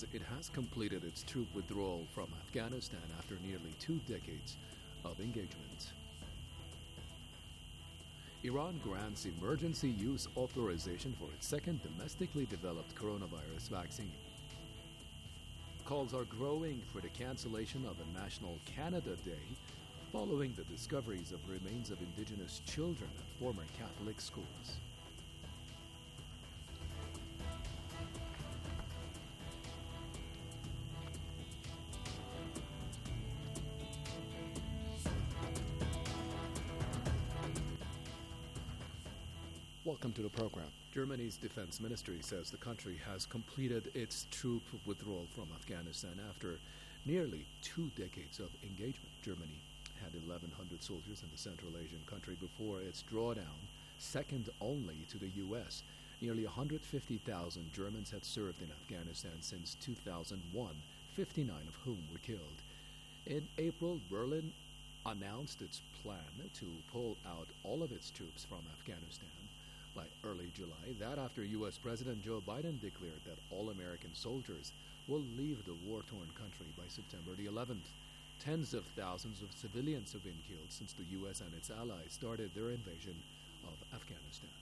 says it has completed its troop withdrawal from Afghanistan after nearly 2 decades of engagement. Iran grants emergency use authorization for its second domestically developed coronavirus vaccine. Calls are growing for the cancellation of a National Canada Day following the discoveries of remains of Indigenous children at former Catholic schools. Welcome to the program. Germany's defense ministry says the country has completed its troop withdrawal from Afghanistan after nearly 2 decades of engagement. Germany had 1,100 soldiers in the Central Asian country before its drawdown, second only to the U.S. Nearly 150,000 Germans had served in Afghanistan since 2001, 59 of whom were killed. In April, Berlin announced its plan to pull out all of its troops from Afghanistan by early July. That after U.S. President Joe Biden declared that all American soldiers will leave the war-torn country by September the 11th. Tens of thousands of civilians have been killed since the U.S. and its allies started their invasion of Afghanistan.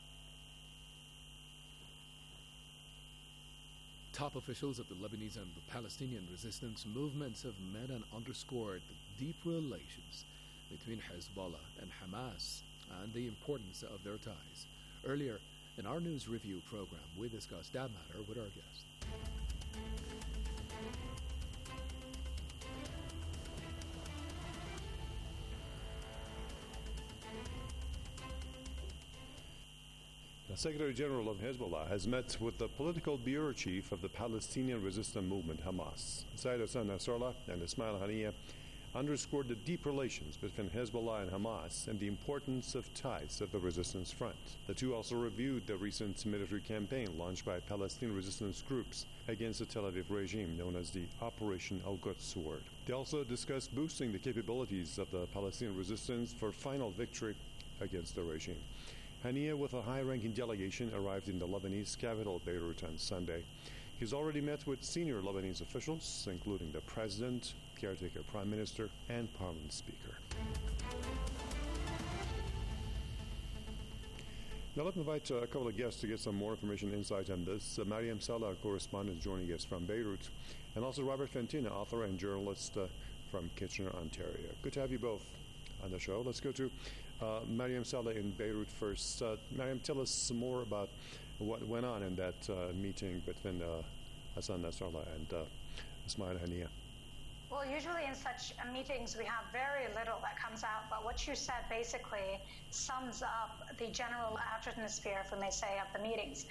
Top officials of the Lebanese and the Palestinian resistance movements have met and underscored the deep relations between Hezbollah and Hamas and the importance of their ties. Earlier, in our news review program, we discussed that matter with our guest. The Secretary General of Hezbollah has met with the political bureau chief of the Palestinian resistance movement, Hamas. Said Hassan Nasrallah and Ismail Haniyeh underscored the deep relations between Hezbollah and Hamas and the importance of ties at the resistance front. The two also reviewed the recent military campaign launched by Palestinian resistance groups against the Tel Aviv regime, known as the Operation Al-Quds Sword. They also discussed boosting the capabilities of the Palestinian resistance for final victory against the regime. Haniyeh, with a high-ranking delegation, arrived in the Lebanese capital, Beirut, on Sunday. He's already met with senior Lebanese officials, including the president, caretaker prime minister, and parliament speaker. Now let me invite a couple of guests to get some more information, insight on this. Mariam Saleh, our correspondent, joining us from Beirut, and also Robert Fantina, author and journalist from Kitchener, Ontario. Good to have you both on the show. Let's go to Mariam Saleh in Beirut first. Mariam, tell us more about what went on in that meeting between Hassan Nasrallah and Ismail Haniyeh. Well, usually in such meetings we have very little that comes out, but what you said basically sums up the general atmosphere, if we may say, of the meetings.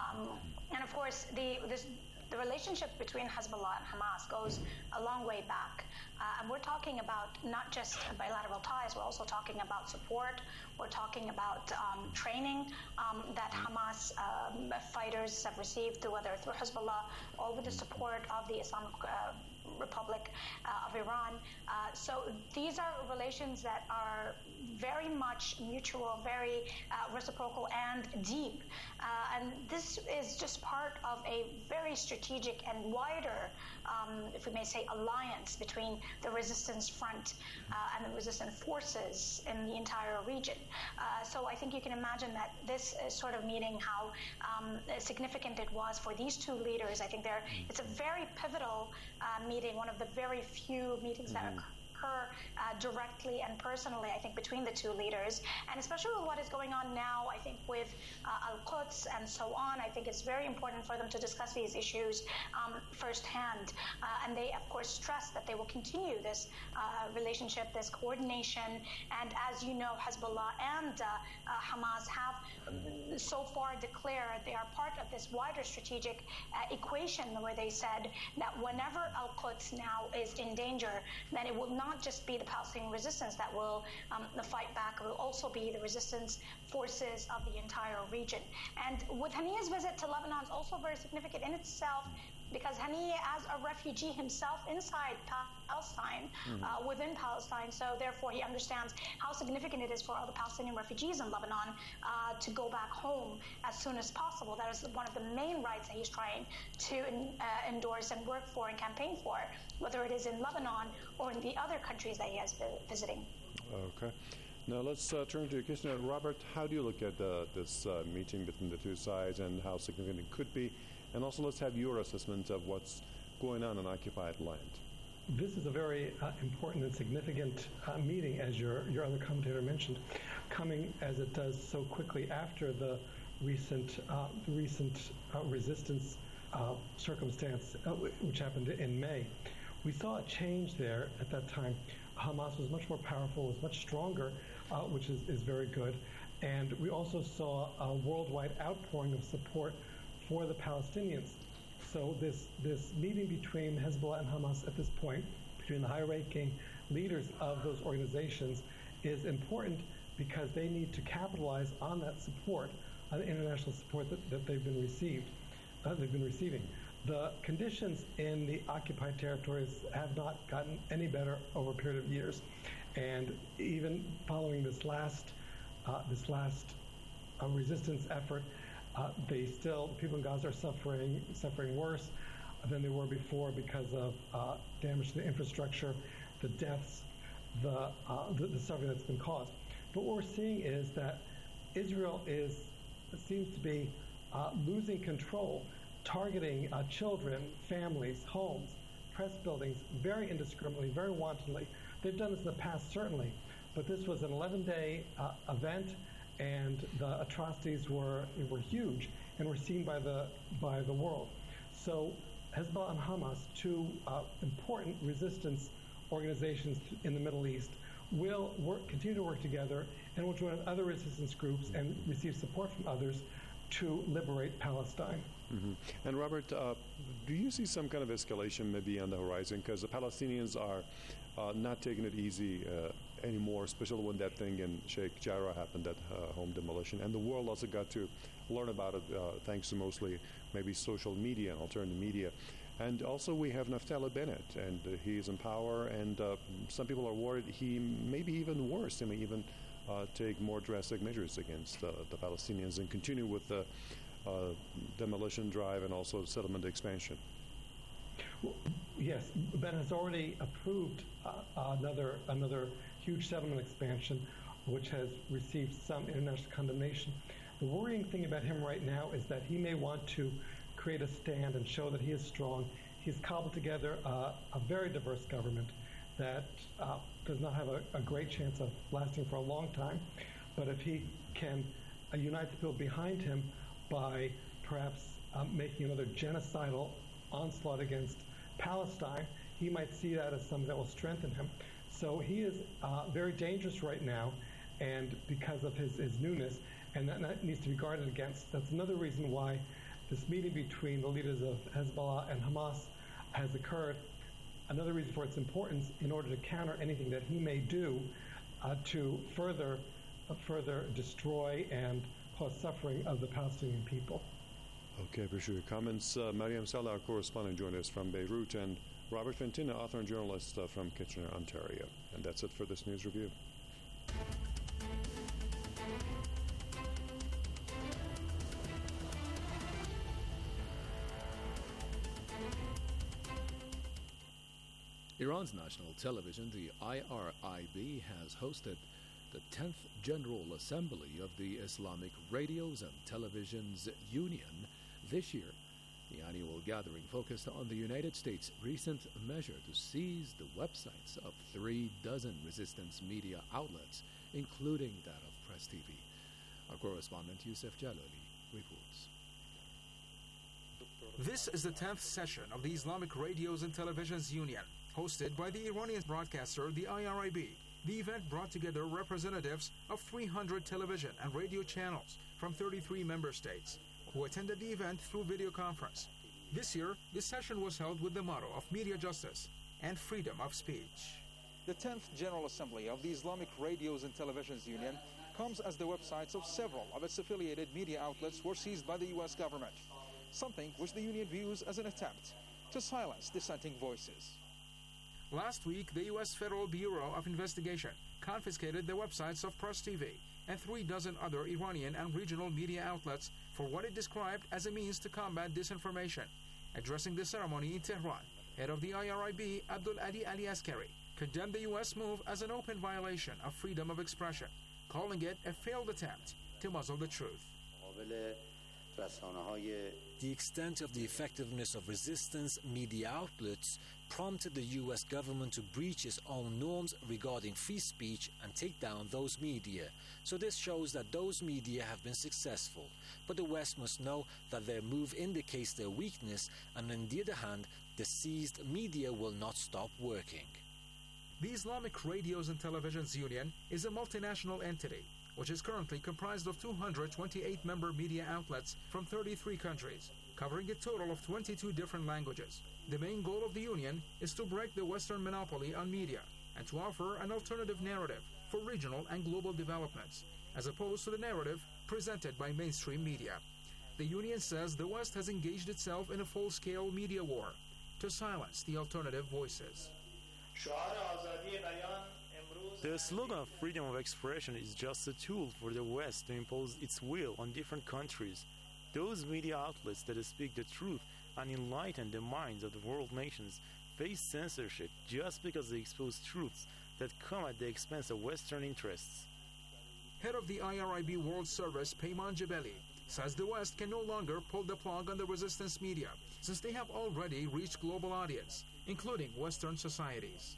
And of course, the relationship between Hezbollah and Hamas goes a long way back. And we're talking about not just bilateral ties, we're also talking about support, we're talking about training that Hamas fighters have received, whether through Hezbollah or with the support of the Islamic Republic of Iran. So these are relations that are very much mutual, very reciprocal and deep. And this is just part of a very strategic and wider, if we may say, alliance between the resistance front and the resistance forces in the entire region. So I think you can imagine that this sort of meeting, how significant it was for these two leaders. I think it's a very pivotal meeting, one of the very few meetings that occur directly and personally, I think, between the two leaders. And especially with what is going on now, I think, with Al-Quds and so on, I think it's very important for them to discuss these issues firsthand. And they, of course, stress that they will continue this relationship, this coordination. And as you know, Hezbollah and Hamas have so far declared they are part of this wider strategic equation, where they said that whenever Al-Quds now is in danger, then it will not just be the Palestinian resistance that will fight back, it will also be the resistance forces of the entire region. And with Haniyeh's visit to Lebanon is also very significant in itself, because Hani, as a refugee himself inside Palestine, within Palestine, so therefore he understands how significant it is for all the Palestinian refugees in Lebanon to go back home as soon as possible. That is one of the main rights that he's trying to endorse and work for and campaign for, whether it is in Lebanon or in the other countries that he is visiting. Okay. Now let's turn to Kitchener. Robert, how do you look at this meeting between the two sides and how significant it could be? And also let's have your assessment of what's going on occupied land. This is a very important and significant meeting, as your other commentator mentioned, coming as it does so quickly after the recent resistance circumstance, which happened in May. We saw a change there at that time. Hamas was much more powerful, was much stronger, which is very good. And we also saw a worldwide outpouring of support for the Palestinians. So this meeting between Hezbollah and Hamas at this point, between the high-ranking leaders of those organizations, is important because they need to capitalize on that support, on the international support that they've been receiving. The conditions in the occupied territories have not gotten any better over a period of years, and even following this last resistance effort, people in Gaza are suffering worse than they were before because of damage to the infrastructure, the deaths, the suffering that's been caused. But what we're seeing is that Israel seems to be losing control, targeting children, families, homes, press buildings very indiscriminately, very wantonly. They've done this in the past, certainly, but this was an 11-day event, and the atrocities were huge and were seen by the world. So Hezbollah and Hamas, two important resistance organizations in the Middle East, will continue to work together and will join other resistance groups and receive support from others to liberate Palestine. Mm-hmm. And Robert, do you see some kind of escalation maybe on the horizon? Because the Palestinians are not taking it easy anymore, especially when that thing in Sheikh Jarrah happened, that home demolition. And the world also got to learn about it thanks to mostly maybe social media and alternative media. And also we have Naftali Bennett, and he's in power, and some people are worried he may be even worse. He may even take more drastic measures against the Palestinians and continue with the demolition drive and also settlement expansion. Well, yes, Ben has already approved another huge settlement expansion, which has received some international condemnation. The worrying thing about him right now is that he may want to create a stand and show that he is strong. He's cobbled together a very diverse government that does not have a great chance of lasting for a long time. But if he can unite the people behind him by perhaps making another genocidal onslaught against Palestine, he might see that as something that will strengthen him. So he is very dangerous right now, and because of his newness, and that needs to be guarded against. That's another reason why this meeting between the leaders of Hezbollah and Hamas has occurred. Another reason for its importance in order to counter anything that he may do to further destroy and cause suffering of the Palestinian people. Okay, appreciate your comments. Mariam Saleh, our correspondent, joined us from Beirut, and Robert Fantina, author and journalist from Kitchener, Ontario. And that's it for this news review. Iran's national television, the IRIB, has hosted the 10th General Assembly of the Islamic Radios and Televisions Union this year. The annual gathering focused on the United States' recent measure to seize the websites of 36 resistance media outlets, including that of Press TV. Our correspondent Youssef Jalali reports. This is the 10th session of the Islamic Radios and Televisions Union, hosted by the Iranian broadcaster, the IRIB. The event brought together representatives of 300 television and radio channels from 33 member states, who attended the event through video conference. This year, the session was held with the motto of media justice and freedom of speech. The 10th General Assembly of the Islamic Radios and Televisions Union comes as the websites of several of its affiliated media outlets were seized by the U.S. government. something which the union views as an attempt to silence dissenting voices. Last week, the U.S. Federal Bureau of Investigation confiscated the websites of Press TV and 36 other Iranian and regional media outlets for what it described as a means to combat disinformation. Addressing the ceremony in Tehran, head of the IRIB, Abdul Ali Askari, condemned the U.S. move as an open violation of freedom of expression, calling it a failed attempt to muzzle the truth. The extent of the effectiveness of resistance media outlets prompted the U.S. government to breach its own norms regarding free speech and take down those media. So this shows that those media have been successful. But the West must know that their move indicates their weakness, and on the other hand, the seized media will not stop working. The Islamic Radios and Televisions Union is a multinational entity which is currently comprised of 228 member media outlets from 33 countries, covering a total of 22 different languages. The main goal of the union is to break the Western monopoly on media and to offer an alternative narrative for regional and global developments, as opposed to the narrative presented by mainstream media. The union says the West has engaged itself in a full-scale media war to silence the alternative voices. The slogan of freedom of expression is just a tool for the West to impose its will on different countries. Those media outlets that speak the truth and enlighten the minds of the world nations face censorship just because they expose truths that come at the expense of Western interests. Head of the IRIB World Service, Peyman Jebeli, says the West can no longer pull the plug on the resistance media since they have already reached global audience, including Western societies.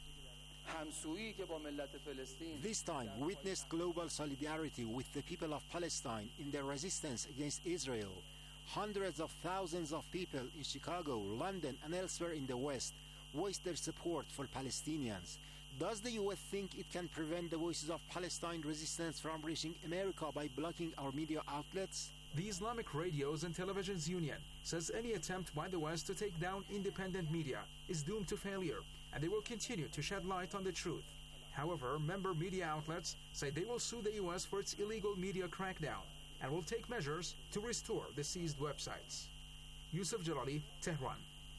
This time, we witnessed global solidarity with the people of Palestine in their resistance against Israel. Hundreds of thousands of people in Chicago, London, and elsewhere in the West voiced their support for Palestinians. Does the U.S. think it can prevent the voices of Palestine resistance from reaching America by blocking our media outlets? The Islamic Radios and Televisions Union says any attempt by the West to take down independent media is doomed to failure, and they will continue to shed light on the truth. However, member media outlets say they will sue the U.S. for its illegal media crackdown and will take measures to restore the seized websites. Yusuf Jalali, Tehran.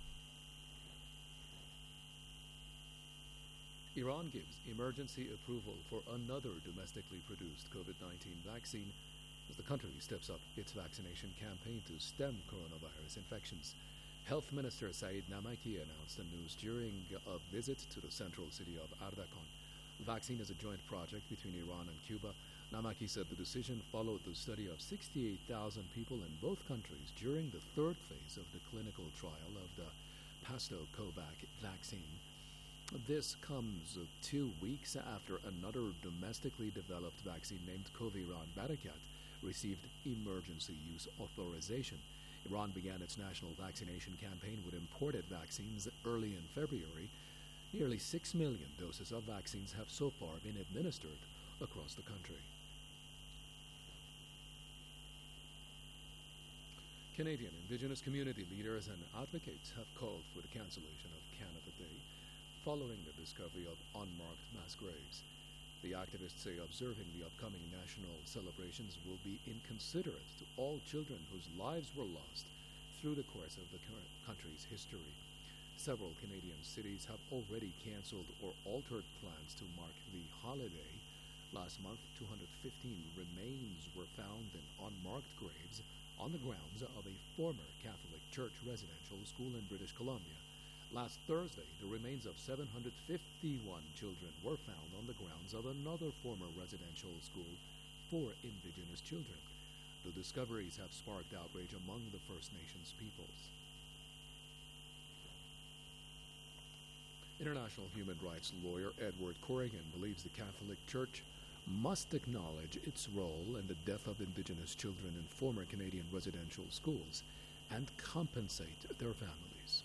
Iran gives emergency approval for another domestically produced COVID-19 vaccine as the country steps up its vaccination campaign to stem coronavirus infections. Health Minister Saeed Namaki announced the news during a visit to the central city of Ardakan. The vaccine is a joint project between Iran and Cuba. Namaki said the decision followed the study of 68,000 people in both countries during the third phase of the clinical trial of the Pasto-Covac vaccine. This comes 2 weeks after another domestically developed vaccine named Coviran Barakat received emergency use authorization. Iran began its national vaccination campaign with imported vaccines early in February. Nearly 6 million doses of vaccines have so far been administered across the country. Canadian Indigenous community leaders and advocates have called for the cancellation of Canada Day following the discovery of unmarked mass graves. The activists say observing the upcoming national celebrations will be inconsiderate to all children whose lives were lost through the course of the country's history. Several Canadian cities have already cancelled or altered plans to mark the holiday. Last month, 215 remains were found in unmarked graves on the grounds of a former Catholic Church residential school in British Columbia. Last Thursday, the remains of 751 children were found on the grounds of another former residential school for Indigenous children. The discoveries have sparked outrage among the First Nations peoples. International human rights lawyer Edward Corrigan believes the Catholic Church must acknowledge its role in the death of Indigenous children in former Canadian residential schools and compensate their families.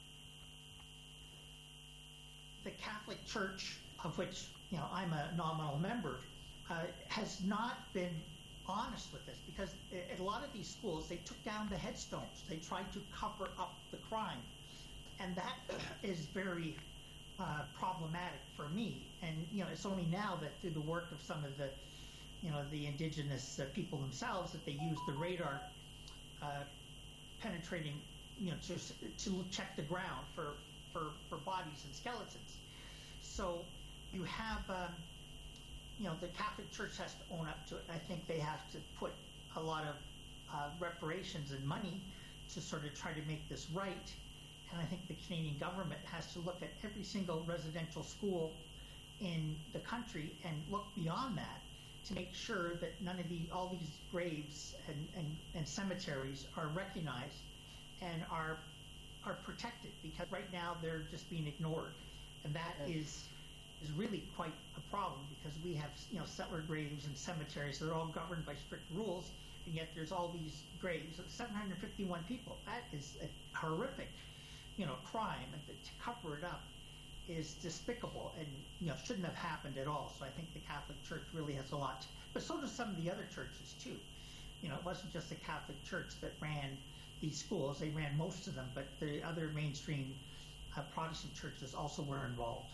The Catholic Church, of which I'm a nominal member, has not been honest with this, because at a lot of these schools they took down the headstones. They tried to cover up the crime, and that is very problematic for me. And it's only now that through the work of some of the the Indigenous people themselves that they use the radar penetrating, to check the ground for bodies and skeletons. So you have, the Catholic Church has to own up to it. I think they have to put a lot of reparations and money to sort of try to make this right. And I think the Canadian government has to look at every single residential school in the country and look beyond that to make sure that all these graves and cemeteries are recognized and are protected, because right now they're just being ignored, and that is really quite a problem, because we have settler graves and cemeteries that are all governed by strict rules, and yet there's all these graves, 751 people. That is a horrific crime, and to cover it up is despicable and shouldn't have happened at all. So I think the Catholic Church really has a lot, but so do some of the other churches too. It wasn't just the Catholic Church that ran these schools; they ran most of them, but the other mainstream Protestant churches also were involved.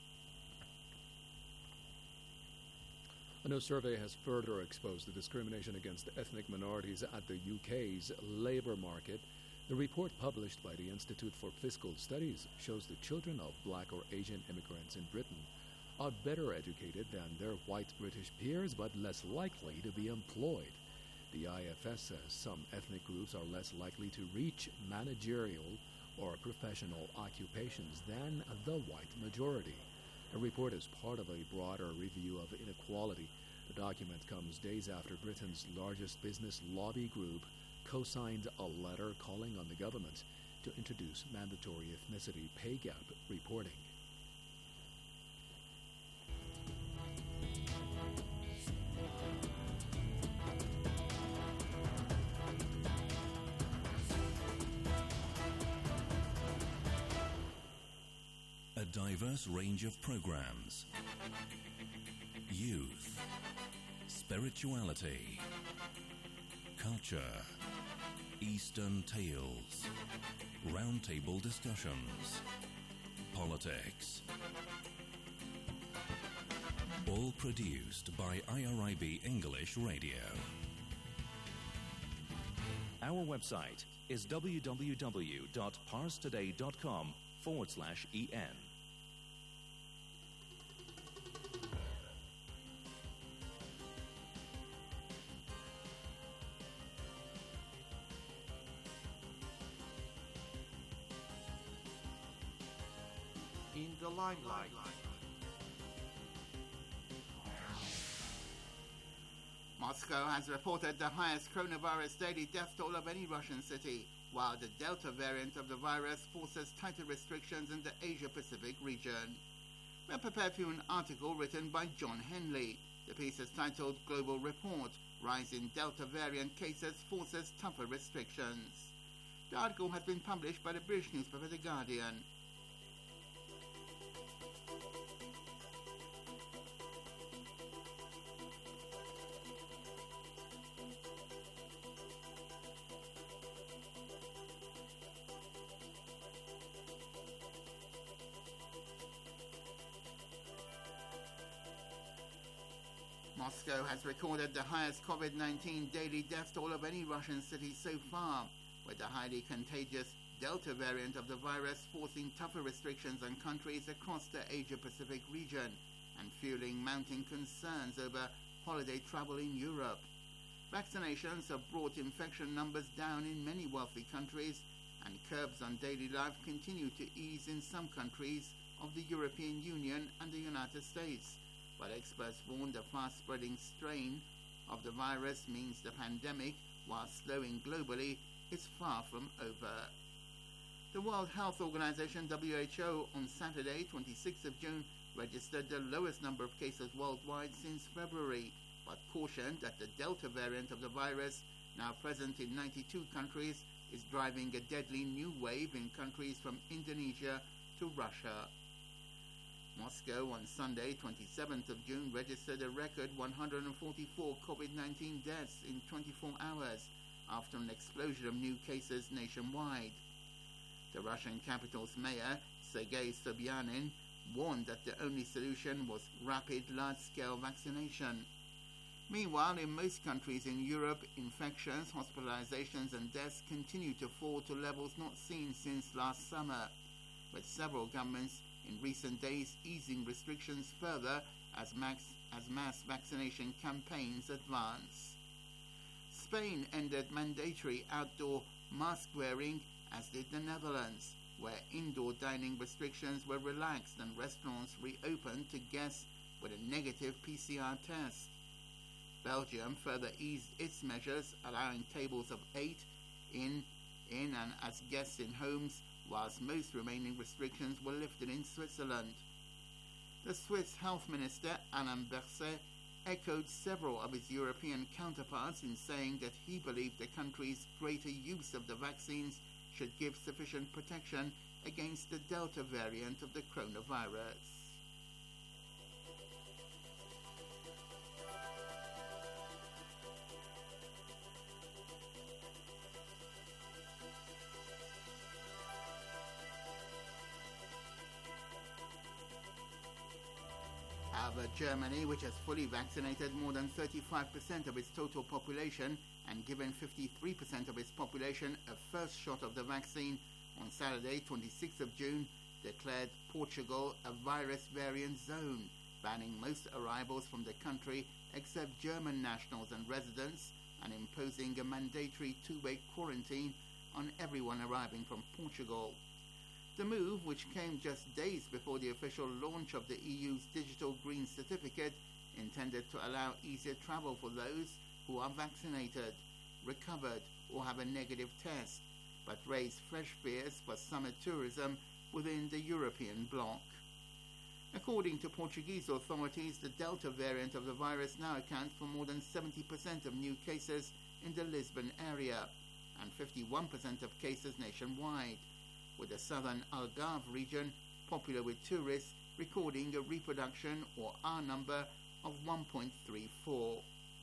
A new survey has further exposed the discrimination against ethnic minorities at the UK's labour market. The report published by the Institute for Fiscal Studies shows the children of black or Asian immigrants in Britain are better educated than their white British peers, but less likely to be employed. The IFS says some ethnic groups are less likely to reach managerial or professional occupations than the white majority. The report is part of a broader review of inequality. The document comes days after Britain's largest business lobby group co-signed a letter calling on the government to introduce mandatory ethnicity pay gap reporting. A diverse range of programs. Youth, spirituality, culture, Eastern tales, roundtable discussions, politics. All produced by IRIB English Radio. Our website is www.parstoday.com/en. In the limelight. Moscow has reported the highest coronavirus daily death toll of any Russian city, while the Delta variant of the virus forces tighter restrictions in the Asia-Pacific region. We're prepared for an article written by John Henley. The piece is titled Global Report, Rise in Delta variant cases forces tougher restrictions. The article has been published by the British newspaper The Guardian. Moscow has recorded the highest COVID-19 daily death toll of any Russian city so far, with the highly contagious Delta variant of the virus forcing tougher restrictions on countries across the Asia-Pacific region and fueling mounting concerns over holiday travel in Europe. Vaccinations have brought infection numbers down in many wealthy countries, and curbs on daily life continue to ease in some countries of the European Union and the United States. But experts warn the fast-spreading strain of the virus means the pandemic, while slowing globally, is far from over. The World Health Organization (WHO) on Saturday, 26th of June, registered the lowest number of cases worldwide since February, but cautioned that the Delta variant of the virus, now present in 92 countries, is driving a deadly new wave in countries from Indonesia to Russia. Moscow on Sunday, 27th of June, registered a record 144 COVID-19 deaths in 24 hours after an explosion of new cases nationwide. The Russian capital's mayor, Sergei Sobyanin, warned that the only solution was rapid, large-scale vaccination. Meanwhile, in most countries in Europe, infections, hospitalizations and deaths continue to fall to levels not seen since last summer, with several governments in recent days easing restrictions further as mass vaccination campaigns advance. Spain ended mandatory outdoor mask wearing, as did the Netherlands, where indoor dining restrictions were relaxed and restaurants reopened to guests with a negative PCR test. Belgium further eased its measures, allowing tables of 8 in and as guests in homes, whilst most remaining restrictions were lifted in Switzerland. The Swiss Health Minister, Alain Berset, echoed several of his European counterparts in saying that he believed the country's greater use of the vaccines should give sufficient protection against the Delta variant of the coronavirus. However, Germany, which has fully vaccinated more than 35% of its total population and given 53% of its population a first shot of the vaccine, on Saturday, 26th of June, declared Portugal a virus variant zone, banning most arrivals from the country except German nationals and residents, and imposing a mandatory 2-week quarantine on everyone arriving from Portugal. The move, which came just days before the official launch of the EU's digital green certificate, intended to allow easier travel for those who are vaccinated, recovered, or have a negative test, but raised fresh fears for summer tourism within the European bloc. According to Portuguese authorities, the Delta variant of the virus now accounts for more than 70% of new cases in the Lisbon area and 51% of cases nationwide, with the southern Algarve region, popular with tourists, recording a reproduction or R number of 1.34.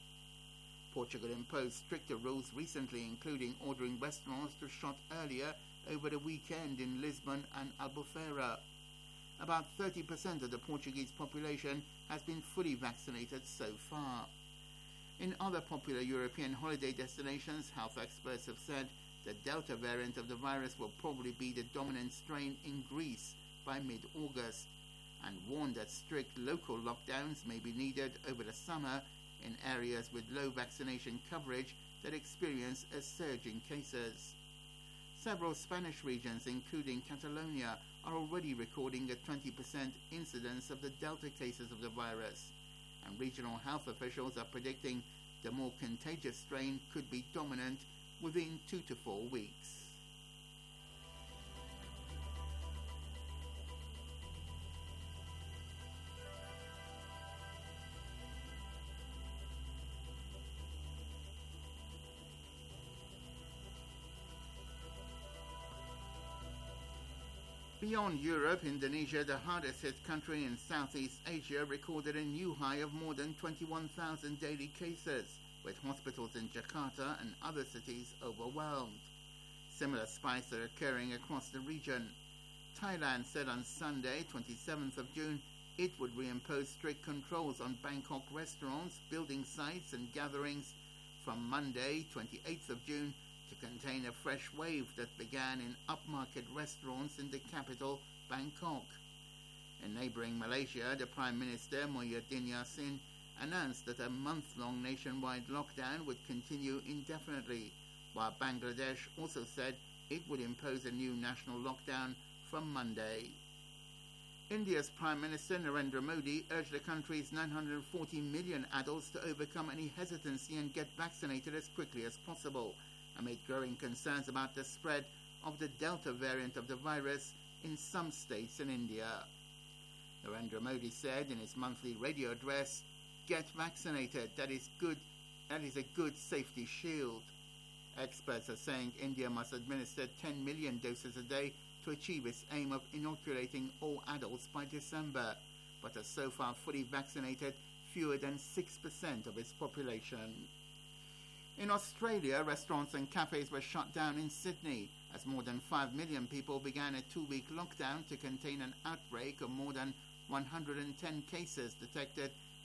Portugal imposed stricter rules recently, including ordering restaurants to shut earlier over the weekend in Lisbon and Albufeira. About 30% of the Portuguese population has been fully vaccinated so far. In other popular European holiday destinations, health experts have said the Delta variant of the virus will probably be the dominant strain in Greece by mid-August, and warned that strict local lockdowns may be needed over the summer in areas with low vaccination coverage that experience a surge in cases. Several Spanish regions, including Catalonia, are already recording a 20% incidence of the Delta cases of the virus, and regional health officials are predicting the more contagious strain could be dominant within 2 to 4 weeks. Beyond Europe, Indonesia, the hardest hit country in Southeast Asia, recorded a new high of more than 21,000 daily cases, with hospitals in Jakarta and other cities overwhelmed. Similar spikes are occurring across the region. Thailand said on Sunday, 27th of June, it would reimpose strict controls on Bangkok restaurants, building sites and gatherings from Monday, 28th of June, to contain a fresh wave that began in upmarket restaurants in the capital, Bangkok. In neighboring Malaysia, the Prime Minister, Muhyiddin Yassin, announced that a month-long nationwide lockdown would continue indefinitely, while Bangladesh also said it would impose a new national lockdown from Monday. India's Prime Minister Narendra Modi urged the country's 940 million adults to overcome any hesitancy and get vaccinated as quickly as possible, amid growing concerns about the spread of the Delta variant of the virus in some states in India. Narendra Modi said in his monthly radio address, "Get vaccinated, that is a good safety shield." Experts are saying India must administer 10 million doses a day to achieve its aim of inoculating all adults by December, but has so far fully vaccinated fewer than 6% of its population. In Australia, restaurants and cafes were shut down in Sydney as more than 5 million people began a 2-week lockdown to contain an outbreak of more than 110 cases detected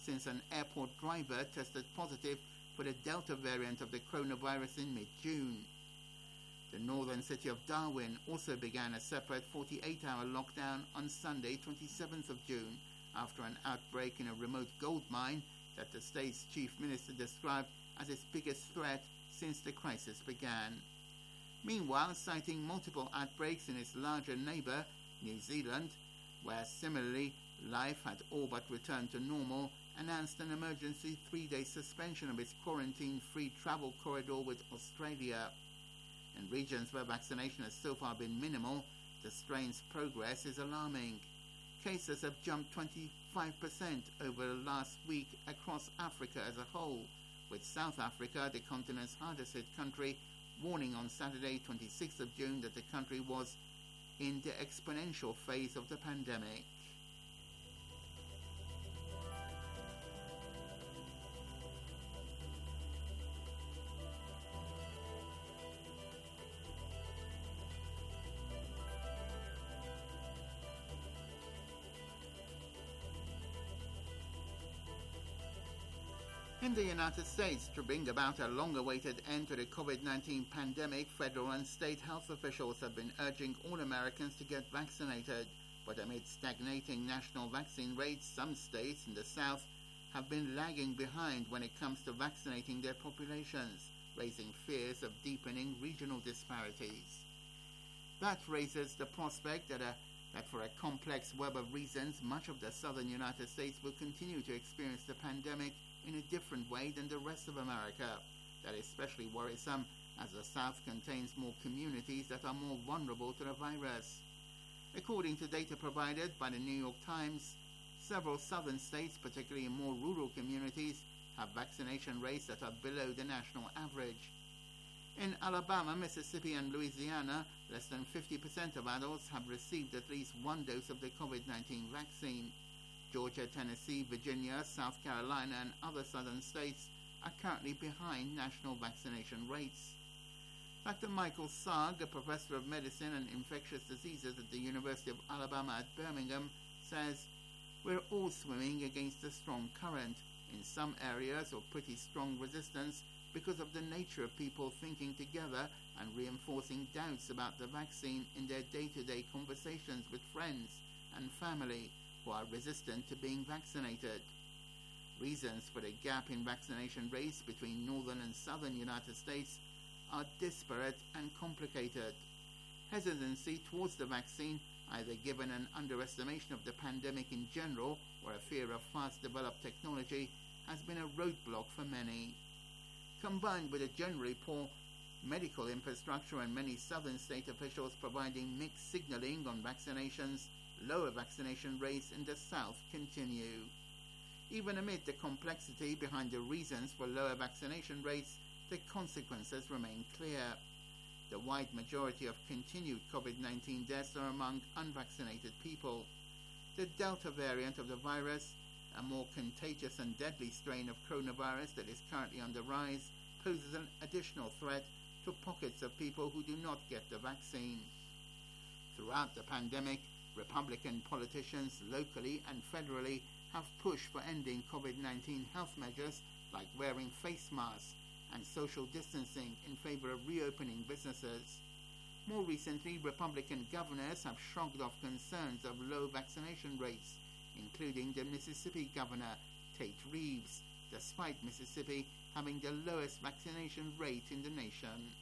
since an airport driver tested positive for the Delta variant of the coronavirus in mid-June. The northern city of Darwin also began a separate 48-hour lockdown on Sunday, 27th of June, after an outbreak in a remote gold mine that the state's chief minister described as its biggest threat since the crisis began. Meanwhile, citing multiple outbreaks in its larger neighbour, New Zealand, where similarly life had all but returned to normal, announced an emergency 3-day suspension of its quarantine-free travel corridor with Australia. In regions where vaccination has so far been minimal, the strain's progress is alarming. Cases have jumped 25% over the last week across Africa as a whole, with South Africa, the continent's hardest hit country, warning on Saturday, 26th of June, that the country was in the exponential phase of the pandemic. In the United States, to bring about a long-awaited end to the COVID-19 pandemic, federal and state health officials have been urging all Americans to get vaccinated. But amid stagnating national vaccine rates, some states in the South have been lagging behind when it comes to vaccinating their populations, raising fears of deepening regional disparities. That raises the prospect that for a complex web of reasons, much of the southern United States will continue to experience the pandemic in a different way than the rest of America. That is especially worrisome as the South contains more communities that are more vulnerable to the virus. According to data provided by the New York Times, several southern states, particularly in more rural communities, have vaccination rates that are below the national average. In Alabama, Mississippi, and Louisiana, less than 50% of adults have received at least one dose of the COVID-19 vaccine. Georgia, Tennessee, Virginia, South Carolina, and other southern states are currently behind national vaccination rates. Dr. Michael Sarg, a professor of medicine and infectious diseases at the University of Alabama at Birmingham, says, "We're all swimming against a strong current, in some areas of pretty strong resistance because of the nature of people thinking together and reinforcing doubts about the vaccine in their day-to-day conversations with friends and family who are resistant to being vaccinated." Reasons for the gap in vaccination rates between northern and southern United States are disparate and complicated. Hesitancy towards the vaccine, either given an underestimation of the pandemic in general or a fear of fast-developed technology, has been a roadblock for many. Combined with a generally poor medical infrastructure and many southern state officials providing mixed signaling on vaccinations, lower vaccination rates in the South continue. Even amid the complexity behind the reasons for lower vaccination rates, the consequences remain clear. The wide majority of continued COVID-19 deaths are among unvaccinated people. The Delta variant of the virus, a more contagious and deadly strain of coronavirus that is currently on the rise, poses an additional threat to pockets of people who do not get the vaccine. Throughout the pandemic, Republican politicians locally and federally have pushed for ending COVID-19 health measures like wearing face masks and social distancing in favor of reopening businesses. More recently, Republican governors have shrugged off concerns of low vaccination rates, including the Mississippi governor, Tate Reeves, despite Mississippi having the lowest vaccination rate in the nation.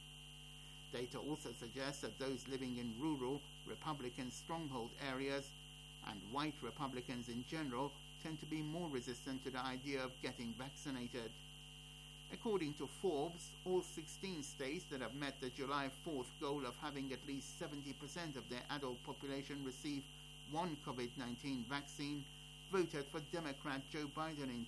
Data also suggests that those living in rural Republican stronghold areas and white Republicans in general tend to be more resistant to the idea of getting vaccinated. According to Forbes, all 16 states that have met the July 4th goal of having at least 70% of their adult population receive one COVID-19 vaccine voted for Democrat Joe Biden in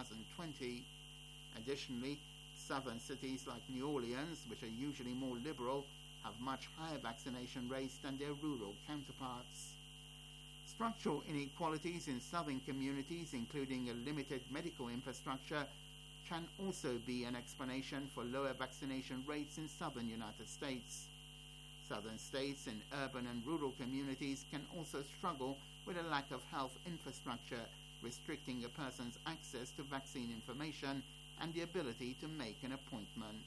2020. Additionally, southern cities like New Orleans, which are usually more liberal, have much higher vaccination rates than their rural counterparts. Structural inequalities in southern communities, including a limited medical infrastructure, can also be an explanation for lower vaccination rates in southern United States. Southern states in urban and rural communities can also struggle with a lack of health infrastructure, restricting a person's access to vaccine information and the ability to make an appointment.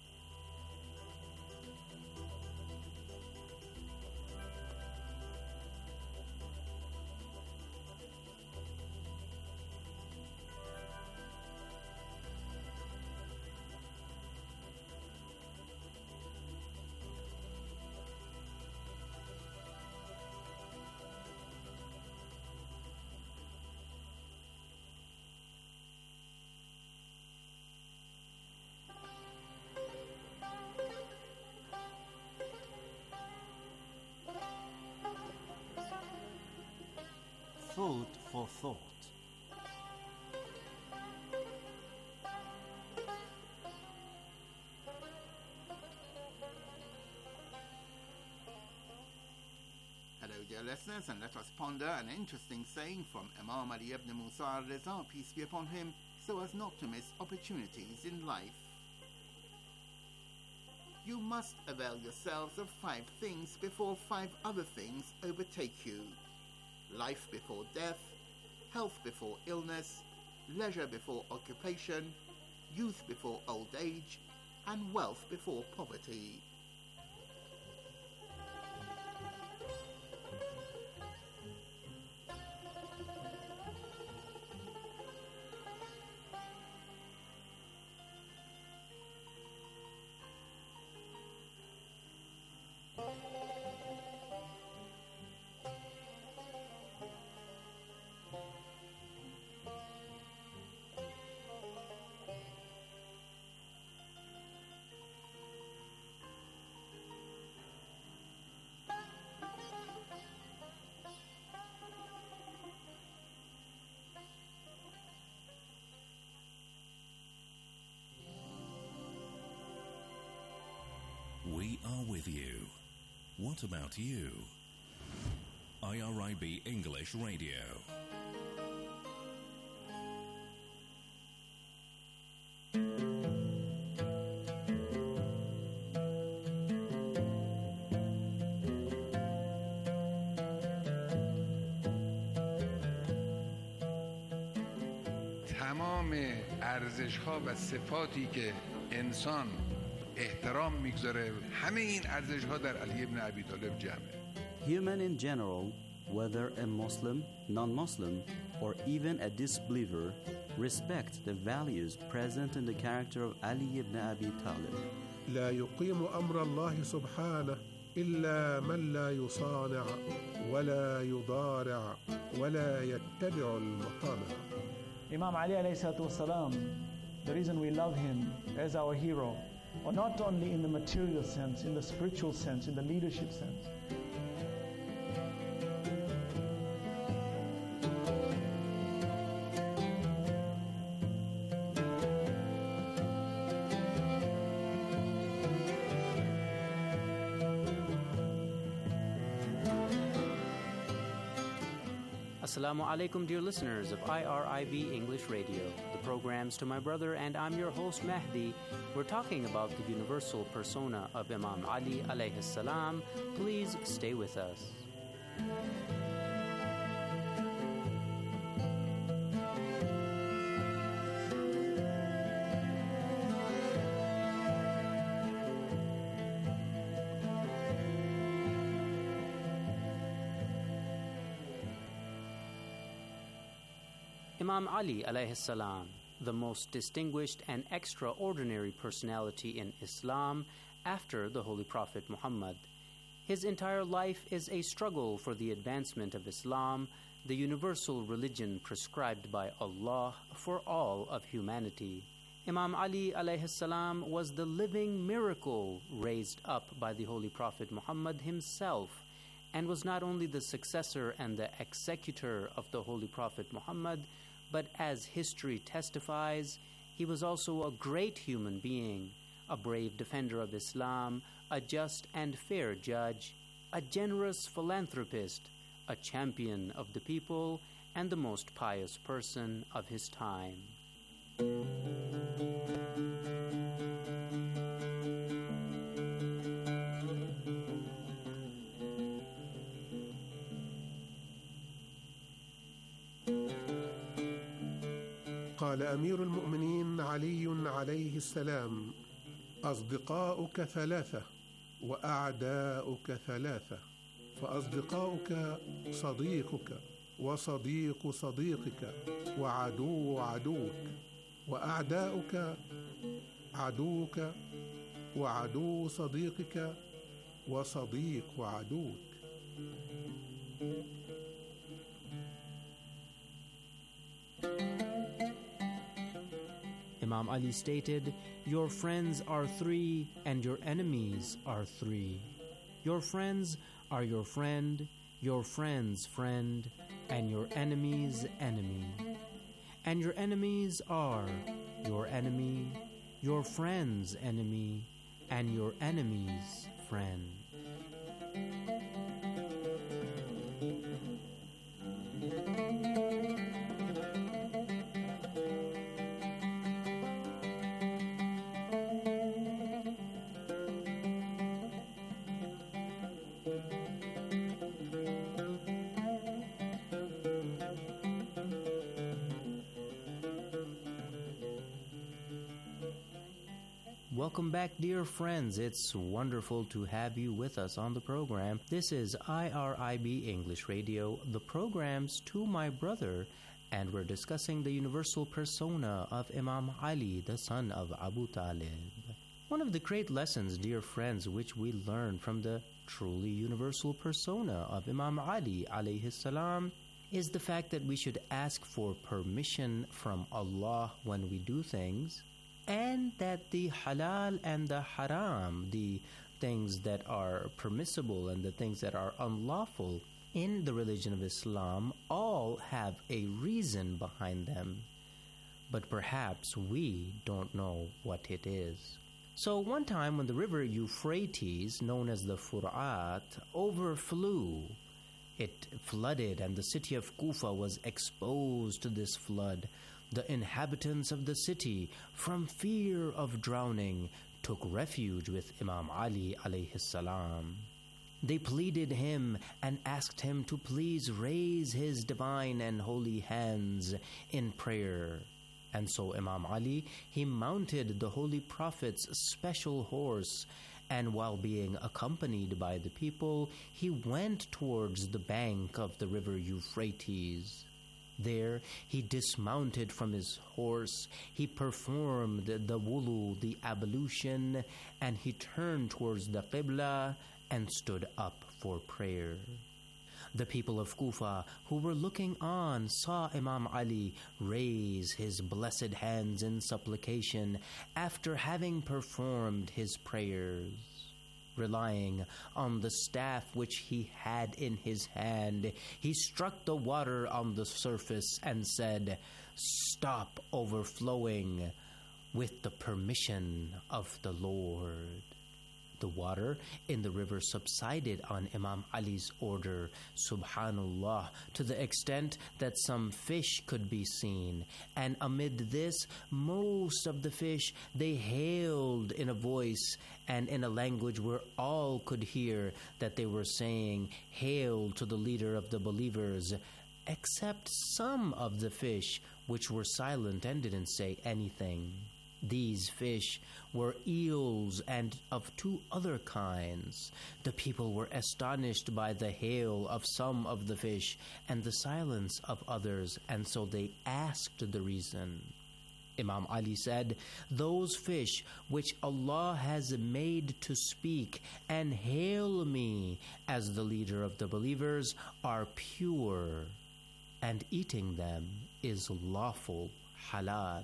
Food for thought. Hello, dear listeners, and let us ponder an interesting saying from Imam Ali ibn Musa al-Riza, peace be upon him, so as not to miss opportunities in life. You must avail yourselves of 5 things before 5 other things overtake you. Life before death, health before illness, leisure before occupation, youth before old age, and wealth before poverty. We are with you. What about you? IRIB English Radio. تمام ارزش‌ها و صفاتی که انسان احترام میگذاره همه این ارزش‌ها در علی ابن ابی طالب جمعه. Human in general, whether a Muslim, non-Muslim, or even a disbeliever, respect the values present in the character of Ali ibn Abi Talib. لا يقيم أمر الله سبحانه إلا من لا يصانع ولا يضارع ولا يتبع المطامع. Imam Ali alayhi salatu wasalam, the reason we love him as our hero, or not only in the material sense, in the spiritual sense, in the leadership sense. Assalamu alaikum, dear listeners of IRIB English Radio, the programs to my brother, and I'm your host Mahdi. We're talking about the universal persona of Imam Ali alayhi salam. Please stay with us. Imam Ali alayhi salam, the most distinguished and extraordinary personality in Islam after the Holy Prophet Muhammad. His entire life is a struggle for the advancement of Islam, the universal religion prescribed by Allah for all of humanity. Imam Ali alayhi salam was the living miracle raised up by the Holy Prophet Muhammad himself, and was not only the successor and the executor of the Holy Prophet Muhammad, but as history testifies, he was also a great human being, a brave defender of Islam, a just and fair judge, a generous philanthropist, a champion of the people, and the most pious person of his time. قال أمير المؤمنين علي عليه السلام: أصدقاؤك ثلاثة وأعداؤك ثلاثة، فأصدقاؤك صديقك وصديق صديقك وعدو عدوك، وأعداؤك عدوك وعدو صديقك وصديق عدوك. Imam Ali stated, "Your friends are three and your enemies are three. Your friends are your friend, your friend's friend, and your enemy's enemy. And your enemies are your enemy, your friend's enemy, and your enemy's friend." Welcome back, dear friends. It's wonderful to have you with us on the program. This is IRIB English Radio, the program's To My Brother, and we're discussing the universal persona of Imam Ali, the son of Abu Talib. One of the great lessons, dear friends, which we learn from the truly universal persona of Imam Ali alayhi salam is the fact that we should ask for permission from Allah when we do things, and that the halal and the haram, the things that are permissible and the things that are unlawful in the religion of Islam, all have a reason behind them. But perhaps we don't know what it is. So one time when the river Euphrates, known as the Furat, overflew, it flooded and the city of Kufa was exposed to this flood. The inhabitants of the city, from fear of drowning, took refuge with Imam Ali alayhi salam. They pleaded him and asked him to please raise his divine and holy hands in prayer. And so Imam Ali, he mounted the Holy Prophet's special horse, and while being accompanied by the people, he went towards the bank of the river Euphrates. There, he dismounted from his horse, he performed the wudu, the ablution, and he turned towards the Qibla and stood up for prayer. The people of Kufa, who were looking on, saw Imam Ali raise his blessed hands in supplication after having performed his prayers. Relying on the staff which he had in his hand, he struck the water on the surface and said, "Stop overflowing with the permission of the Lord." The water in the river subsided on Imam Ali's order, subhanallah, to the extent that some fish could be seen. And amid this, most of the fish, they hailed in a voice and in a language where all could hear that they were saying, "Hail to the leader of the believers," except some of the fish which were silent and didn't say anything. These fish were eels and of two other kinds. The people were astonished by the hail of some of the fish and the silence of others, and so they asked the reason. Imam Ali said, "Those fish which Allah has made to speak and hail me as the leader of the believers are pure, and eating them is lawful, halal.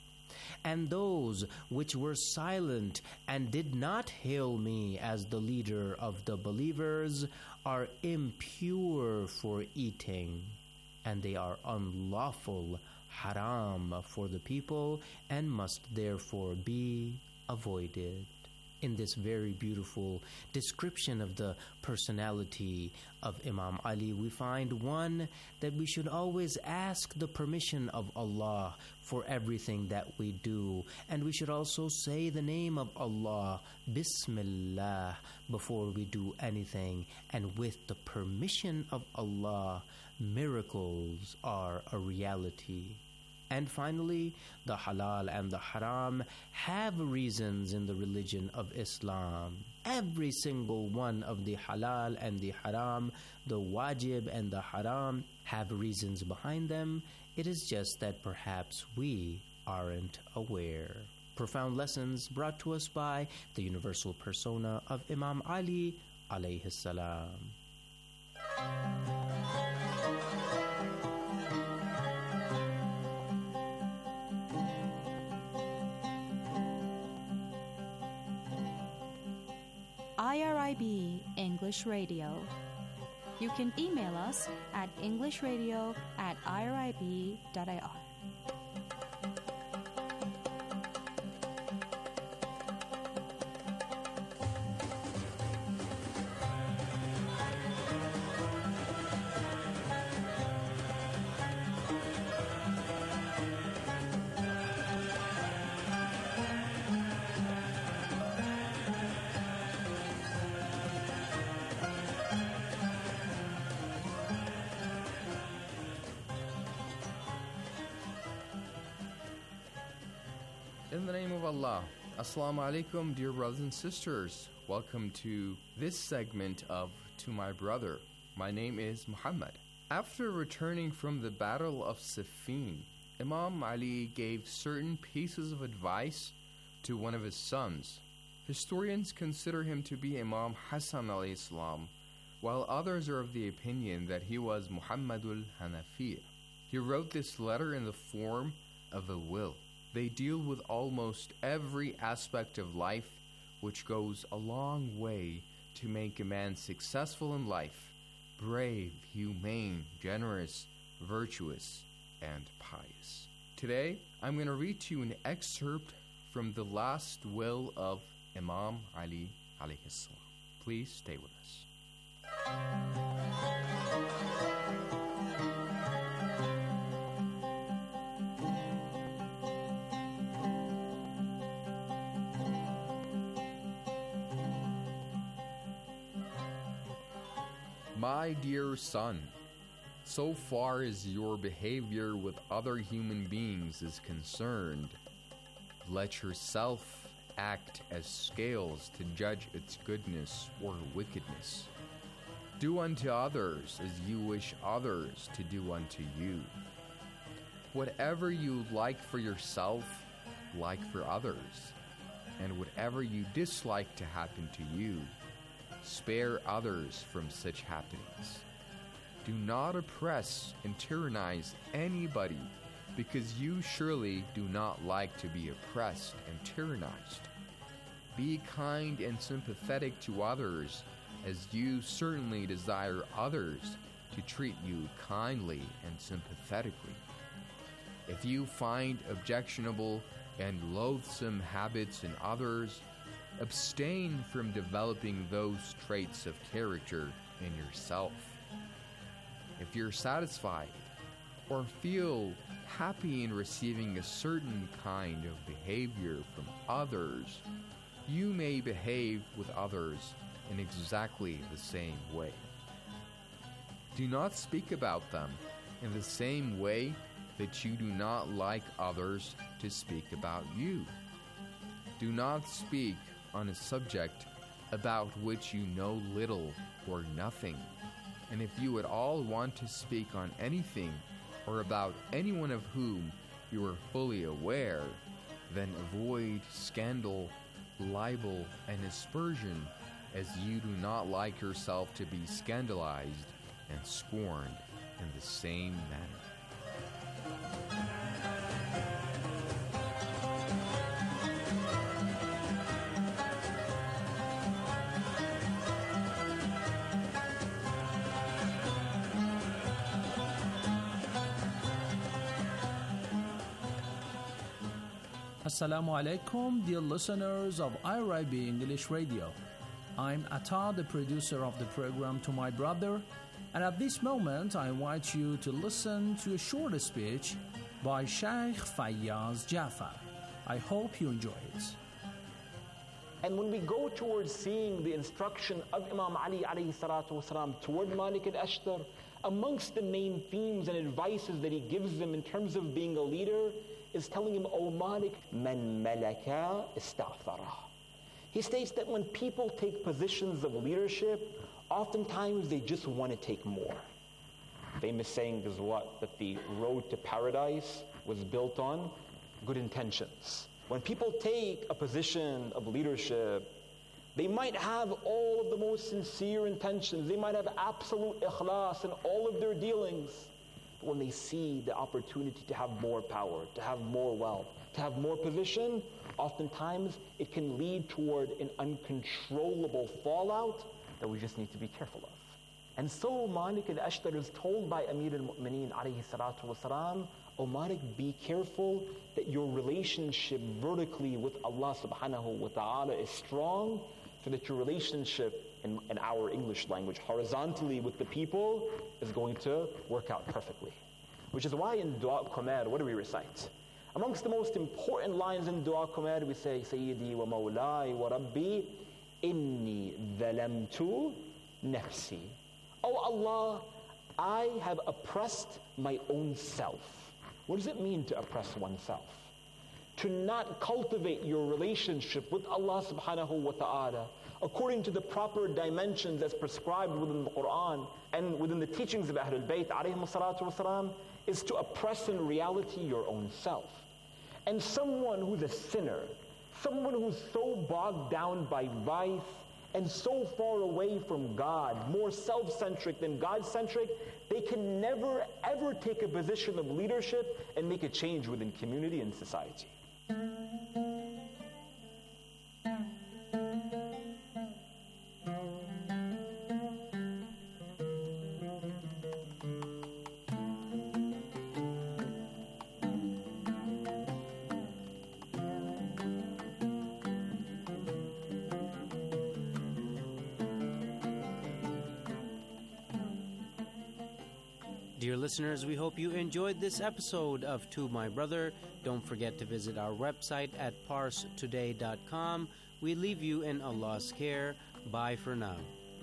And those which were silent and did not hail me as the leader of the believers are impure for eating, and they are unlawful, haram for the people, and must therefore be avoided." In this very beautiful description of the personality of Imam Ali, we find one, that we should always ask the permission of Allah for everything that we do, and we should also say the name of Allah, Bismillah, before we do anything, and with the permission of Allah, miracles are a reality. And finally, the halal and the haram have reasons in the religion of Islam. Every single one of the halal and the haram, the wajib and the haram, have reasons behind them. It is just that perhaps we aren't aware. Profound lessons brought to us by the universal persona of Imam Ali alayhi salam. IRIB English Radio. You can email us at englishradio@irib.ir. In the name of Allah, Assalamu alaikum, dear brothers and sisters. Welcome to this segment of To My Brother. My name is Muhammad. After returning from the Battle of Siffin, Imam Ali gave certain pieces of advice to one of his sons. Historians consider him to be Imam Hassan alayhi salam, while others are of the opinion that he was Muhammadul Hanafiya. He wrote this letter in the form of a will. They deal with almost every aspect of life, which goes a long way to make a man successful in life, brave, humane, generous, virtuous, and pious. Today, I'm going to read to you an excerpt from the last will of Imam Ali alayhi salam. Please stay with us. My dear son, so far as your behavior with other human beings is concerned, let yourself act as scales to judge its goodness or wickedness. Do unto others as you wish others to do unto you. Whatever you like for yourself, like for others, and whatever you dislike to happen to you, spare others from such happenings. Do not oppress and tyrannize anybody, because you surely do not like to be oppressed and tyrannized. Be kind and sympathetic to others, as you certainly desire others to treat you kindly and sympathetically. If you find objectionable and loathsome habits in others, abstain from developing those traits of character in yourself. If you're satisfied or feel happy in receiving a certain kind of behavior from others, you may behave with others in exactly the same way. Do not speak about them in the same way that you do not like others to speak about you. Do not speak on a subject about which you know little or nothing. And if you at all want to speak on anything or about anyone of whom you are fully aware, then avoid scandal, libel, and aspersion, as you do not like yourself to be scandalized and scorned in the same manner. Assalamu alaikum, dear listeners of IRIB English Radio. I'm Atta, the producer of the program To My Brother, and at this moment I invite you to listen to a short speech by Sheikh Fayyaz Jafar. I hope you enjoy it. And when we go towards seeing the instruction of Imam Ali alayhi salatu wasalam toward Malik al-Ashtar, amongst the main themes and advices that he gives them in terms of being a leader is telling him, O Malik, man malaka ista'thara. He states that when people take positions of leadership, oftentimes they just want to take more. Famous saying is what? That the road to paradise was built on good intentions. When people take a position of leadership, they might have all of the most sincere intentions. They might have absolute ikhlas in all of their dealings. But when they see the opportunity to have more power, to have more wealth, to have more position, oftentimes it can lead toward an uncontrollable fallout that we just need to be careful of. And so Malik al-Ashtar is told by Amir al-Mu'mineen alayhi salatu wasalam, O Malik, be careful that your relationship vertically with Allah subhanahu wa ta'ala is strong, so that your relationship, in our English language, horizontally with the people is going to work out perfectly. Which is why in Dua Qamar, what do we recite? Amongst the most important lines in Dua Qamar, we say, Sayyidi wa Mawlai wa Rabbi, Inni dhalamtu nafsi. Oh Allah, I have oppressed my own self. What does it mean to oppress oneself? To not cultivate your relationship with Allah subhanahu wa ta'ala according to the proper dimensions as prescribed within the Quran and within the teachings of Ahlul Bayt alayhim salatu wasalam, is to oppress in reality your own self. And someone who's a sinner, someone who's so bogged down by vice and so far away from God, more self-centric than God-centric, they can never ever take a position of leadership and make a change within community and society. Dear listeners, we hope you enjoyed this episode of To My Brother. Don't forget to visit our website at parstoday.com. We leave you in Allah's care. Bye for now.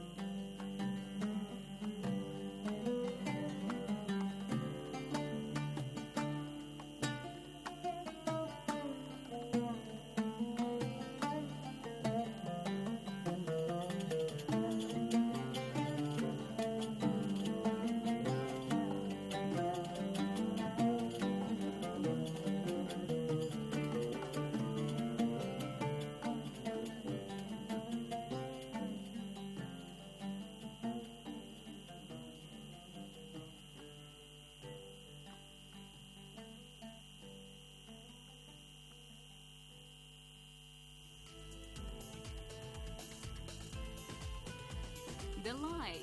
The light.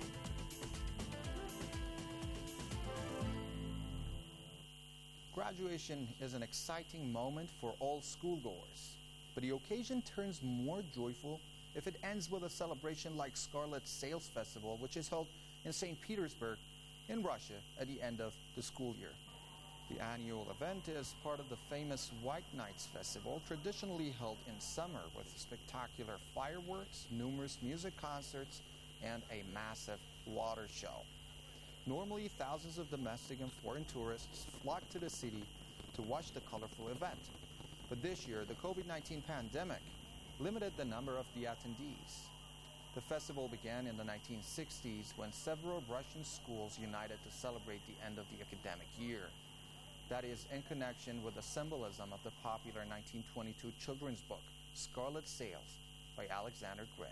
Graduation is an exciting moment for all schoolgoers, but the occasion turns more joyful if it ends with a celebration like Scarlet Sales Festival, which is held in St. Petersburg in Russia at the end of the school year. The annual event is part of the famous White Nights Festival, traditionally held in summer with spectacular fireworks, numerous music concerts, and a massive water show. Normally, thousands of domestic and foreign tourists flock to the city to watch the colorful event. But this year, the COVID-19 pandemic limited the number of the attendees. The festival began in the 1960s when several Russian schools united to celebrate the end of the academic year. That is in connection with the symbolism of the popular 1922 children's book, Scarlet Sails, by Alexander Grin.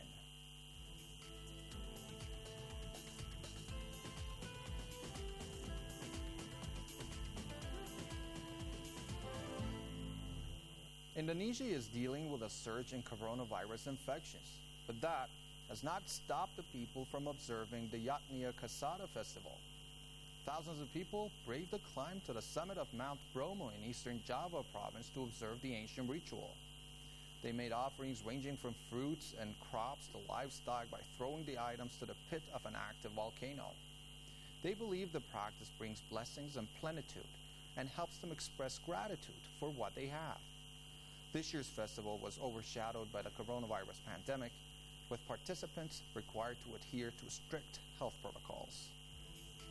Indonesia is dealing with a surge in coronavirus infections, but that has not stopped the people from observing the Yatnia Kasada festival. Thousands of people braved the climb to the summit of Mount Bromo in eastern Java province to observe the ancient ritual. They made offerings ranging from fruits and crops to livestock by throwing the items to the pit of an active volcano. They believe the practice brings blessings and plenitude and helps them express gratitude for what they have. This year's festival was overshadowed by the coronavirus pandemic, with participants required to adhere to strict health protocols.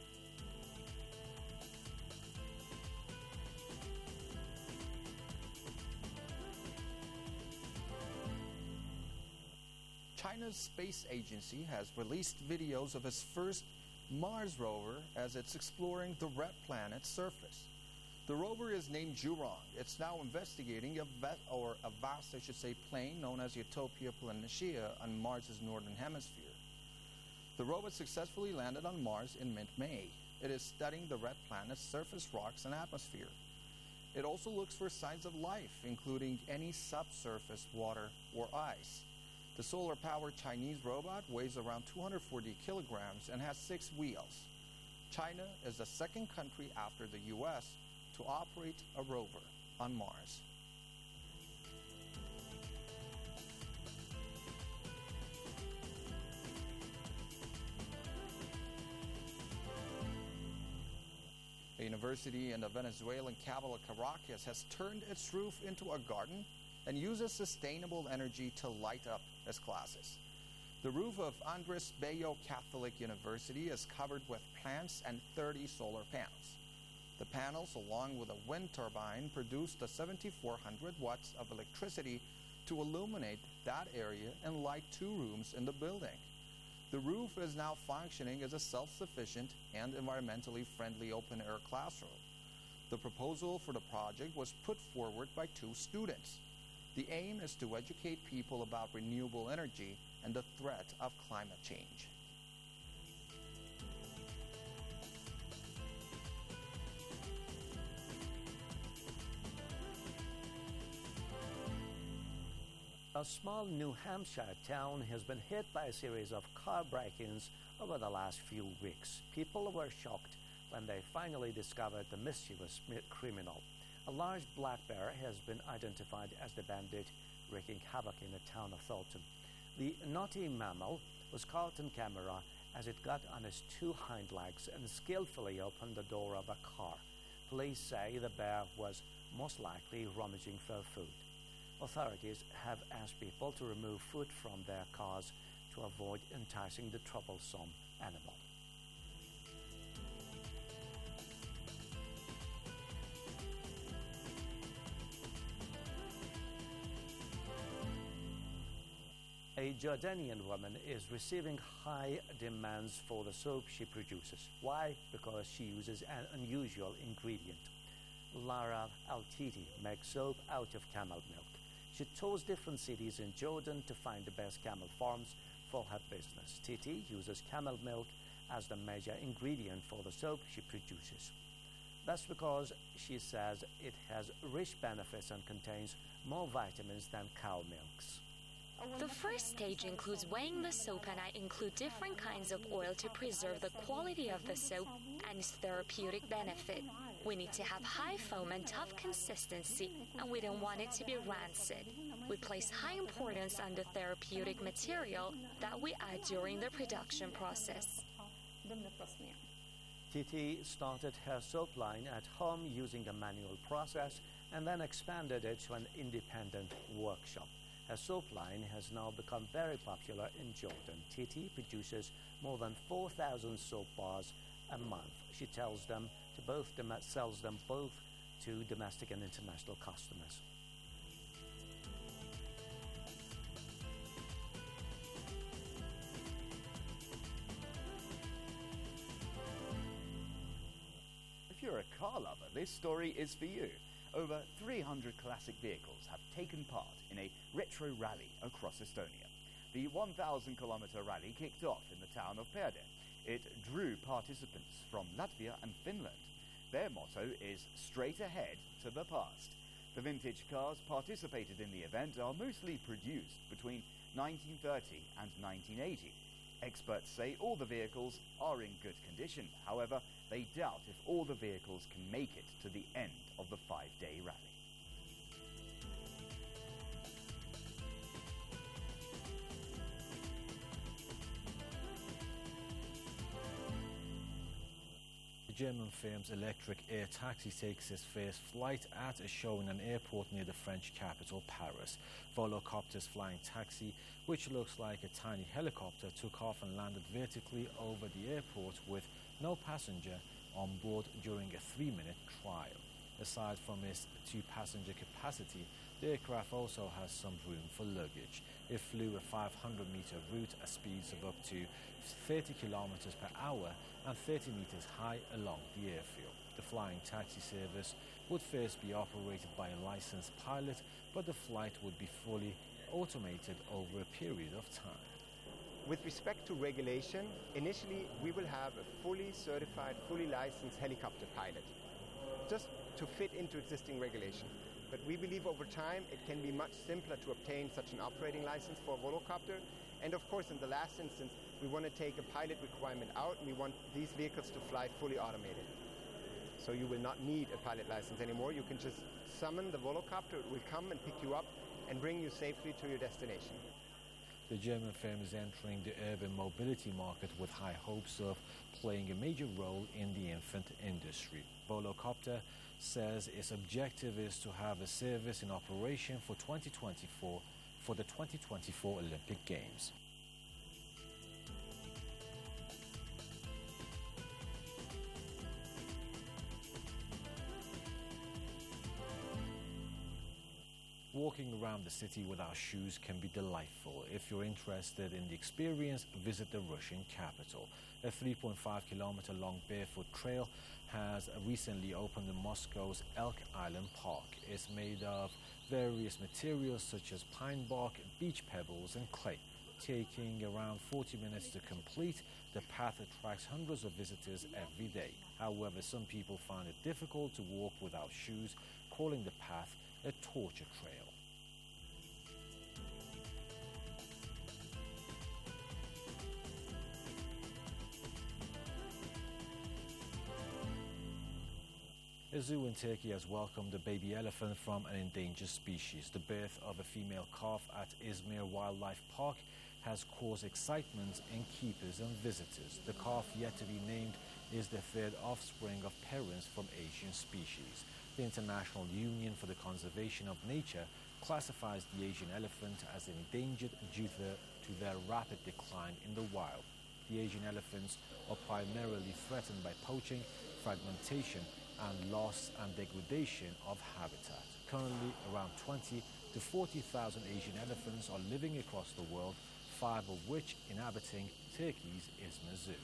China's space agency has released videos of its first Mars rover as it's exploring the red planet's surface. The rover is named Zhurong. It's now investigating a vast plane known as Utopia Planitia on Mars's northern hemisphere. The rover successfully landed on Mars in mid-May. It is studying the red planet's surface rocks and atmosphere. It also looks for signs of life, including any subsurface water or ice. The solar-powered Chinese robot weighs around 240 kilograms and has 6 wheels. China is the second country after the U.S. to operate a rover on Mars. A university in the Venezuelan capital of Caracas has turned its roof into a garden and uses sustainable energy to light up its classes. The roof of Andres Bello Catholic University is covered with plants and 30 solar panels. The panels, along with a wind turbine, produce the 7,400 watts of electricity to illuminate that area and light 2 rooms in the building. The roof is now functioning as a self-sufficient and environmentally friendly open-air classroom. The proposal for the project was put forward by 2 students. The aim is to educate people about renewable energy and the threat of climate change. A small New Hampshire town has been hit by a series of car break-ins over the last few weeks. People were shocked when they finally discovered the mischievous criminal. A large black bear has been identified as the bandit wreaking havoc in the town of Thornton. The naughty mammal was caught on camera as it got on its 2 hind legs and skillfully opened the door of a car. Police say the bear was most likely rummaging for food. Authorities have asked people to remove food from their cars to avoid enticing the troublesome animal. A Jordanian woman is receiving high demands for the soap she produces. Why? Because she uses an unusual ingredient. Lara Al-Titi makes soap out of camel milk. She tours different cities in Jordan to find the best camel farms for her business. Titi uses camel milk as the major ingredient for the soap she produces. That's because she says it has rich benefits and contains more vitamins than cow milks. The first stage includes weighing the soap, and I include different kinds of oil to preserve the quality of the soap and its therapeutic benefit. We need to have high foam and tough consistency, and we don't want it to be rancid. We place high importance on the therapeutic material that we add during the production process. Titi started her soap line at home using a manual process and then expanded it to an independent workshop. Her soap line has now become very popular in Jordan. Titi produces more than 4,000 soap bars a month. She sells them both to domestic and international customers. If you're a car lover, this story is for you. Over 300 classic vehicles have taken part in a retro rally across Estonia. The 1,000-kilometer rally kicked off in the town of Perde. It drew participants from Latvia and Finland. Their motto is straight ahead to the past. The vintage cars participated in the event are mostly produced between 1930 and 1980. Experts say all the vehicles are in good condition. However, they doubt if all the vehicles can make it to the end of the 5-day rally. German firm's electric air taxi takes its first flight at a show in an airport near the French capital, Paris. Volocopter's flying taxi, which looks like a tiny helicopter, took off and landed vertically over the airport with no passenger on board during a 3-minute trial. Aside from its 2-passenger capacity, The aircraft also has some room for luggage. It flew a 500-meter route at speeds of up to 30 kilometers per hour and 30 meters high along the airfield. The flying taxi service would first be operated by a licensed pilot, but the flight would be fully automated over a period of time. With respect to regulation, initially we will have a fully certified, fully licensed helicopter pilot, just to fit into existing regulation. But we believe over time it can be much simpler to obtain such an operating license for a volocopter. And of course, in the last instance, we want to take a pilot requirement out, and we want these vehicles to fly fully automated. So you will not need a pilot license anymore. You can just summon the volocopter, it will come and pick you up and bring you safely to your destination. The German firm is entering the urban mobility market with high hopes of playing a major role in the infant industry. Volocopter says its objective is to have a service in operation for 2024 for the 2024 Olympic Games. Walking around the city without shoes can be delightful. If you're interested in the experience, visit the Russian capital. A 3.5-kilometer long barefoot trail has recently opened in Moscow's Elk Island Park. It's made of various materials such as pine bark, beach pebbles and clay. Taking around 40 minutes to complete, the path attracts hundreds of visitors every day. However, some people find it difficult to walk without shoes, calling the path a torture trail. A zoo in Turkey has welcomed a baby elephant from an endangered species. The birth of a female calf at Izmir Wildlife Park has caused excitement in keepers and visitors. The calf, yet to be named, is the third offspring of parents from Asian species. The International Union for the Conservation of Nature classifies the Asian elephant as endangered due to their rapid decline in the wild. The Asian elephants are primarily threatened by poaching, fragmentation, and loss and degradation of habitat. Currently, around 20 to 40,000 Asian elephants are living across the world, 5 of which inhabiting Turkey's Izmir Zoo.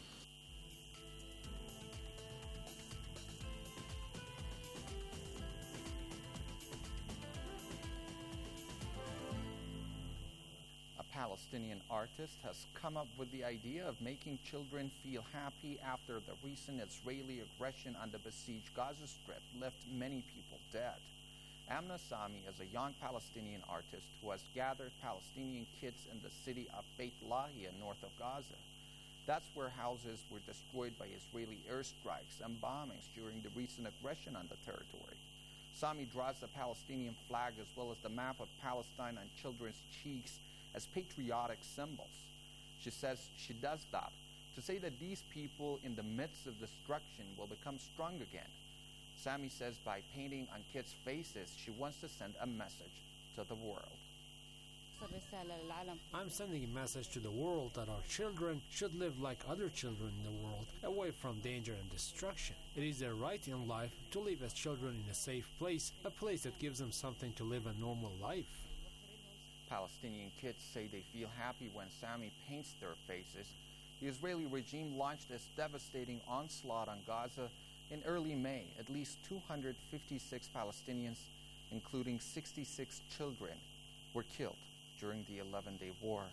Palestinian artist has come up with the idea of making children feel happy after the recent Israeli aggression on the besieged Gaza Strip left many people dead. Amna Sami is a young Palestinian artist who has gathered Palestinian kids in the city of Beit Lahia north of Gaza. That's where houses were destroyed by Israeli airstrikes and bombings during the recent aggression on the territory. Sami draws the Palestinian flag as well as the map of Palestine on children's cheeks as patriotic symbols. She says she does that to say that these people in the midst of destruction will become strong again. Sami says by painting on kids' faces, she wants to send a message to the world. I'm sending a message to the world that our children should live like other children in the world, away from danger and destruction. It is their right in life to live as children in a safe place, a place that gives them something to live a normal life. Palestinian kids say they feel happy when Sami paints their faces. The Israeli regime launched this devastating onslaught on Gaza in early May. At least 256 Palestinians, including 66 children, were killed during the 11-day war.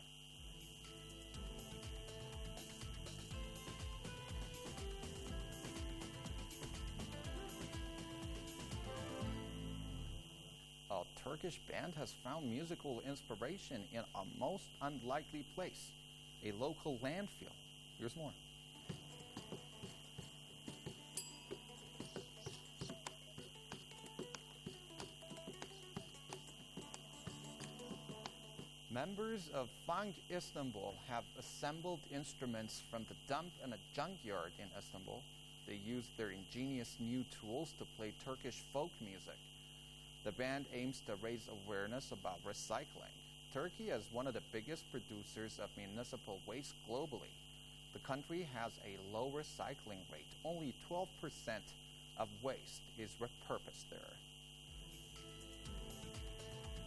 A Turkish band has found musical inspiration in a most unlikely place, a local landfill. Here's more. Members of Funk Istanbul have assembled instruments from the dump in a junkyard in Istanbul. They use their ingenious new tools to play Turkish folk music. The band aims to raise awareness about recycling. Turkey is one of the biggest producers of municipal waste globally. The country has a low recycling rate. Only 12% of waste is repurposed there.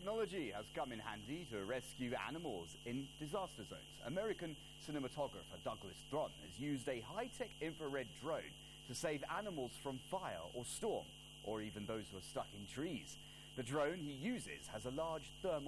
Technology has come in handy to rescue animals in disaster zones. American cinematographer Douglas Thron has used a high-tech infrared drone to save animals from fire or storm, or even those who are stuck in trees. The drone he uses has a large thermal